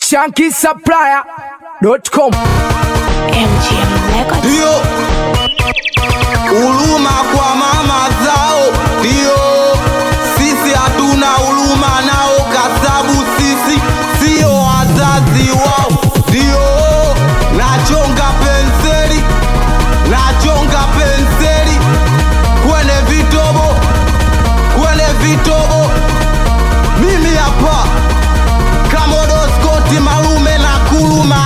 ShankySupplier.com. MGM Records. Dio huruma kwa mama zao, dio sisi hatuna huruma nao, kasabu sisi sio wazazi wao. Dio nachonga penseli kwenye vitobo, mimi hapa Kamodo Scott Malume na kuluma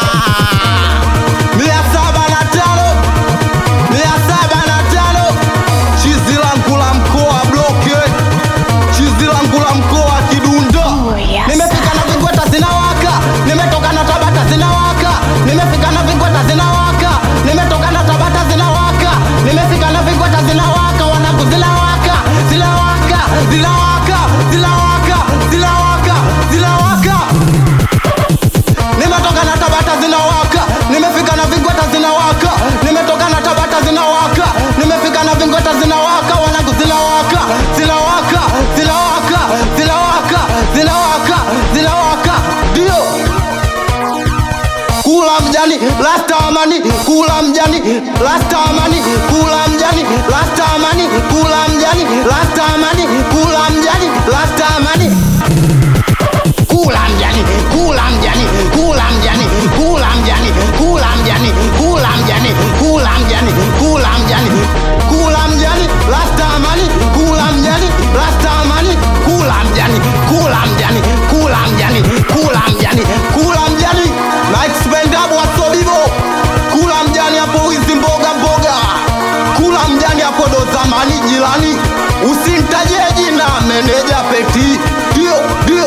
705 chizi langu la mkoa bloke, chizi langu la mkoa Kidunda. yes. Nimefika na vingweta zinawaka, nimetoka na Tabata zinawaka, nimefika na vingweta zinawaka, nimetoka na Tabata zinawaka, nimefika na vingweta zinawaka, wanangu zinawaka, zinawaka, zinawaka, zinawaka, zinawaka, zinawaka. Nimetoka na Tabata zinawaka, nimefika na vingweta zinawaka, nimetoka na Tabata zinawaka, nimefika na vingweta zinawaka, wanangu zinawaka, zinawaka, zinawaka, zinawaka, zinawaka, zinawaka. Dio kula mjani lasta amani, kula mjani lasta amani, kula mjani lasta amani, kula mjani lasta amani, kula mjani lasta amani. Kula mjani, kula mjani, kula mjani, kula mjani, kula mjani, kula mjani, kula mjani, kula mjani, kula mjani, lasta amani, kula mjani, lasta amani, kula mjani, kula mjani, kula mjani, kula mjani, kula mjani, na expendable wasobibo, kula mjani hapo hizi mboga, kula mjani hapo ndo zamani jirani, usintajie jina meneja peti, dio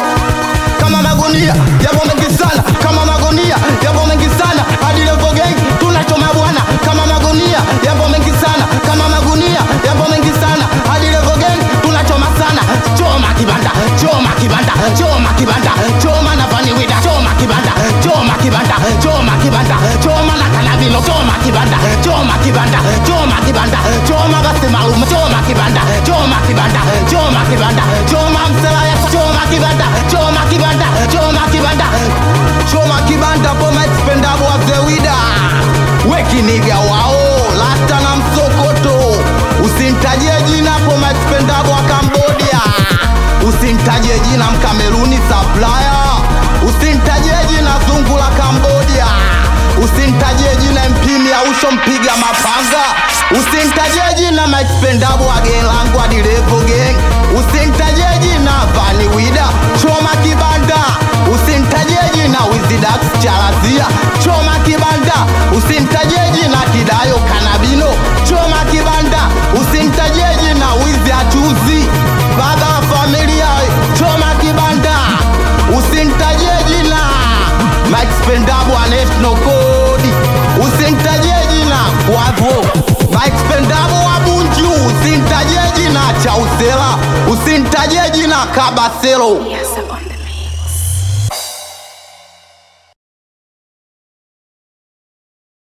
kama magonia yapo mengi sana, kama magonia yapo mengi sana, hadi level gang tunachoma bwana, kama magonia yapo mengi sana, kama magonia yapo mengi sana, hadi level gang tunachoma sana. Choma kibanda, choma kibanda, choma kibanda, choma na Vani Wida, choma kibanda, choma kibanda, choma kibanda, choma na Kanavilo, choma kibanda, choma kibanda, choma kibanda, choma basi Malume, choma kibanda, choma kibanda, choma kibanda, choma msela ya choma kibanda, choma kibanda, choma kibanda, choma kibanda, poma expendable wa Zewida, weki niga wao lasta na Msokoto, usintajie jina poma expendable wa Cambodia, usintajie jina Mkameruni Supplier, usintajie jina Zungu la Cambodia, usintajie jina Mpini ya Usho mpiga mapanga, usintajie jina Expendable wa Gelangu hadi level gang, usintajie jina Vani Wida, choma kibanda, usintajie jina Wizidax Charazia, choma kibanda, usintajie jina Kidayo Kanabino, choma kibanda, usintajie jina Wizi Achuzi, baba familia, choma kibanda, usintajie jina Expendable wa National Code, usintajie jina Kwavo, Expendable wa Bunju, usintajie jina Chausela, usintajie jina Kabaselo. Yes,